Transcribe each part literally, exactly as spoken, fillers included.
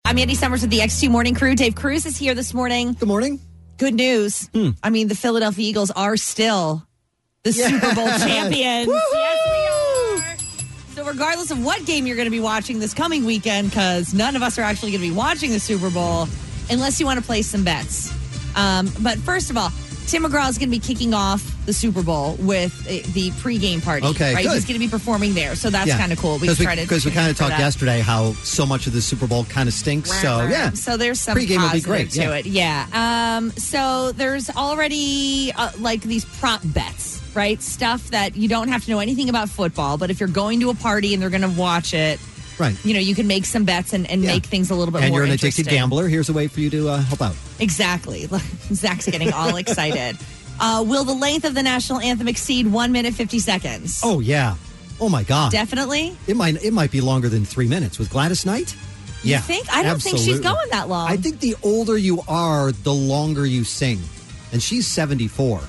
I'm Andy Summers with the X T Morning Crew. Dave Cruz is here this morning. Good morning. Good news. Hmm. I mean, the Philadelphia Eagles are still the yeah. Super Bowl champions. Yes, we are. So regardless of what game you're going to be watching this coming weekend, because none of us are actually going to be watching the Super Bowl unless you want to place some bets. Um, but first of all, Tim McGraw is going to be kicking off the Super Bowl with the pregame party. Okay, right? good. He's going to be performing there, so that's yeah. kind of cool. We Because we, try to we kind of talked that. yesterday how so much of the Super Bowl kind of stinks. So yeah, so there's some pregame will be great to yeah. it. Yeah. Um, so there's already uh, like these prop bets, right? Stuff that you don't have to know anything about football, but if you're going to a party and they're going to watch it. Right. You know, you can make some bets and, and yeah. make things a little bit and more interesting. And you're an interesting. addicted gambler. Here's a way for you to uh, help out. Exactly. Zach's getting all excited. Uh, will the length of the national anthem exceed one minute, fifty seconds? Oh, yeah. Oh, my God. Definitely? It might it might be longer than three minutes. With Gladys Knight? You Yeah. think? I don't absolutely. think she's going that long. I think the older you are, the longer you sing. And she's seventy-four.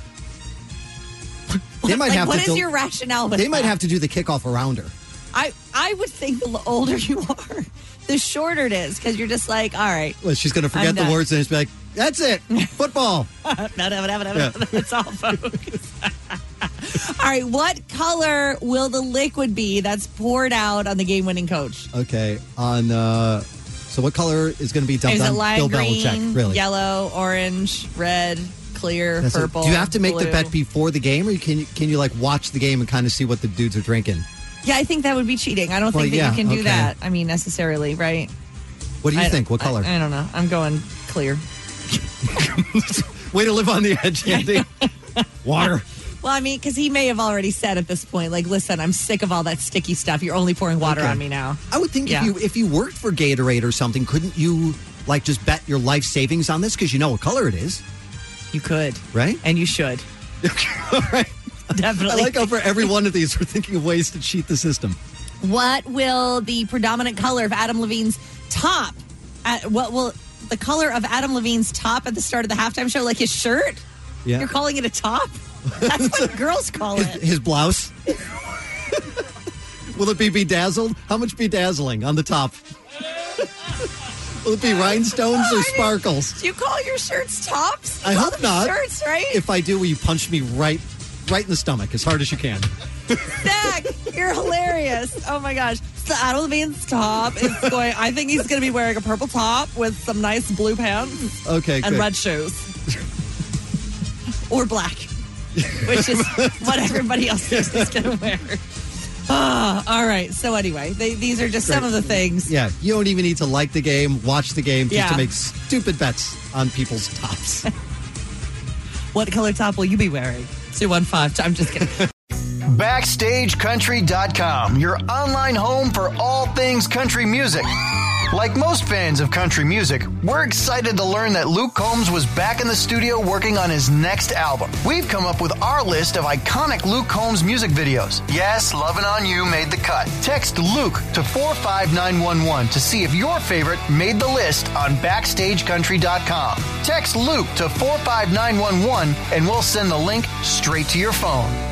They might like, have what to is do, your rationale with They that? might have to do the kickoff around her. I, I would think the older you are, the shorter it is, because you're just like, all right. Well, she's going to forget the words and just be like, that's it, football. That's all, folks. All right, what color will the liquid be that's poured out on the game-winning coach? Okay, on, uh, so what color is going to be dumped is on it lime Bill green, Belichick? Really? Yellow, orange, red, clear, That's purple, it. Do you have to make blue? the bet before the game, or can you, can you like watch the game and kind of see what the dudes are drinking? Yeah, I think that would be cheating. I don't well, think that yeah, you can do okay. that. I mean, necessarily, right? What do you I, think? What color? I, I don't know. I'm going clear. Way to live on the edge, Andy. Water. Well, I mean, because he may have already said at this point, like, listen, I'm sick of all that sticky stuff. You're only pouring water okay. on me now. I would think yeah. if you if you worked for Gatorade or something, couldn't you like just bet your life savings on this because you know what color it is? You could, right? And you should. All right. Definitely. I like how for every one of these, we're thinking of ways to cheat the system. What will the predominant color of Adam Levine's top? At, what will the color of Adam Levine's top at the start of the halftime show? Like his shirt? Yeah. You're calling it a top? That's what girls call his, it. His blouse. Will it be bedazzled? How much bedazzling on the top? Will it be rhinestones oh, or I sparkles? Mean, do you call your shirts tops? You I call hope them not. Shirts, right? If I do, will you punch me right, right in the stomach as hard as you can? Zach, you're hilarious. Oh my gosh. So Adam Levine's top is going, I think he's going to be wearing a purple top with some nice blue pants. Okay, And good. red shoes. Or black, which is what everybody else thinks he's going to wear. Ah, all right. So anyway, they, these are just Great. some of the things. Yeah, you don't even need to like the game, watch the game, just yeah. to make stupid bets on people's tops. What color top will you be wearing? two one five. I'm just kidding. Backstage Country dot com, your online home for all things country music. Like most fans of country music, we're excited to learn that Luke Combs was back in the studio working on his next album. We've come up with our list of iconic Luke Combs music videos. Yes, Lovin' On You made the cut. Text Luke to four five nine one one to see if your favorite made the list on Backstage Country dot com. Text Luke to four five nine one one and we'll send the link straight to your phone.